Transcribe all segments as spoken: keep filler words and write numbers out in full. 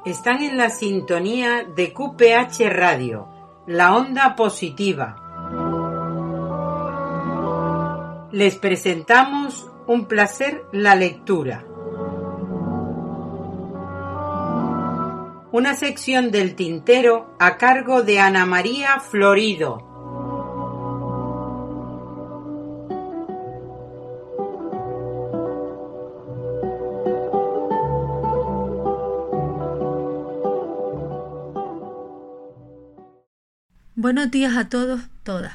Están en la sintonía de Q P H Radio, la onda positiva. Les presentamos Un placer la lectura. Una sección del tintero a cargo de Ana María Florido. Buenos días a todos, todas.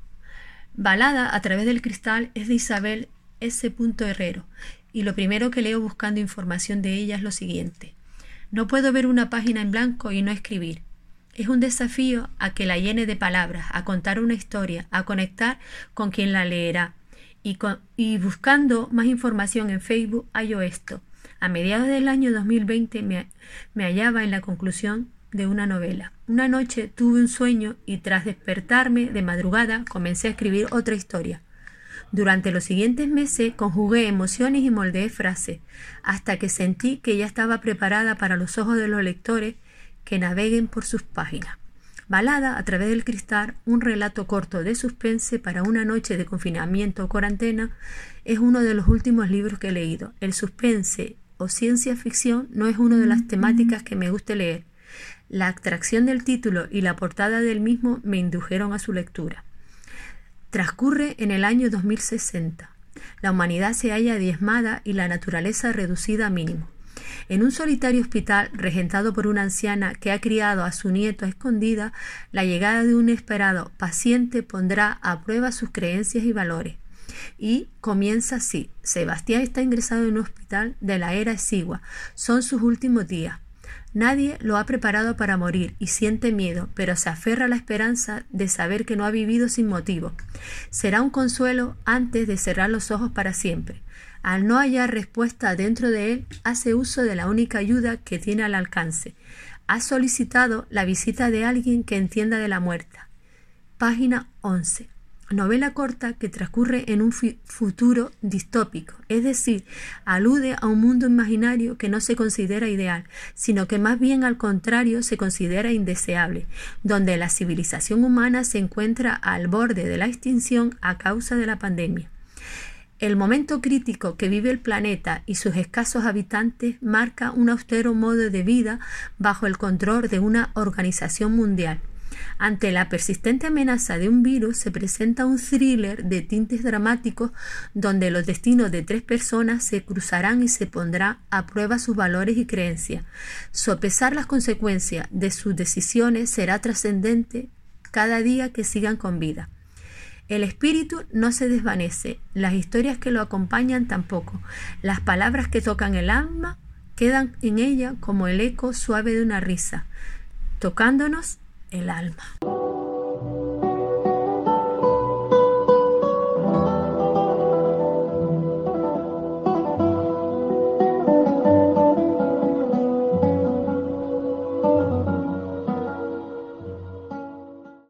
Balada a través del cristal es de Isabel S. Herrero, y lo primero que leo buscando información de ella es lo siguiente. No puedo ver una página en blanco y no escribir. Es un desafío a que la llene de palabras, a contar una historia, a conectar con quien la leerá. Y, con, y buscando más información en Facebook hallo esto. A mediados del año dos mil veinte me, me hallaba en la conclusión de una novela. Una noche tuve un sueño y tras despertarme de madrugada comencé a escribir otra historia. Durante los siguientes meses conjugué emociones y moldeé frases, hasta que sentí que ya estaba preparada para los ojos de los lectores que naveguen por sus páginas. Balada a través del cristal, un relato corto de suspense para una noche de confinamiento o cuarentena, es uno de los últimos libros que he leído. El suspense o ciencia ficción no es una de las temáticas que me guste leer. La atracción del título y la portada del mismo me indujeron a su lectura. Transcurre en el año dos mil sesenta. La humanidad se halla diezmada y la naturaleza reducida a mínimo. En un solitario hospital regentado por una anciana que ha criado a su nieto a escondida, la llegada de un inesperado paciente pondrá a prueba sus creencias y valores. Y comienza así. Sebastián está ingresado en un hospital de la era exigua. Son sus últimos días. Nadie lo ha preparado para morir y siente miedo, pero se aferra a la esperanza de saber que no ha vivido sin motivo. Será un consuelo antes de cerrar los ojos para siempre. Al no hallar respuesta dentro de él, hace uso de la única ayuda que tiene al alcance. Ha solicitado la visita de alguien que entienda de la muerte. Página once. Novela corta que transcurre en un futuro distópico, es decir, alude a un mundo imaginario que no se considera ideal, sino que más bien al contrario se considera indeseable, donde la civilización humana se encuentra al borde de la extinción a causa de la pandemia. El momento crítico que vive el planeta y sus escasos habitantes marca un austero modo de vida bajo el control de una organización mundial. Ante la persistente amenaza de un virus se presenta un thriller de tintes dramáticos donde los destinos de tres personas se cruzarán y se pondrá a prueba sus valores y creencias. Sopesar las consecuencias de sus decisiones será trascendente cada día que sigan con vida. El espíritu no se desvanece, las historias que lo acompañan tampoco. Las palabras que tocan el alma quedan en ella como el eco suave de una risa, tocándonos el alma.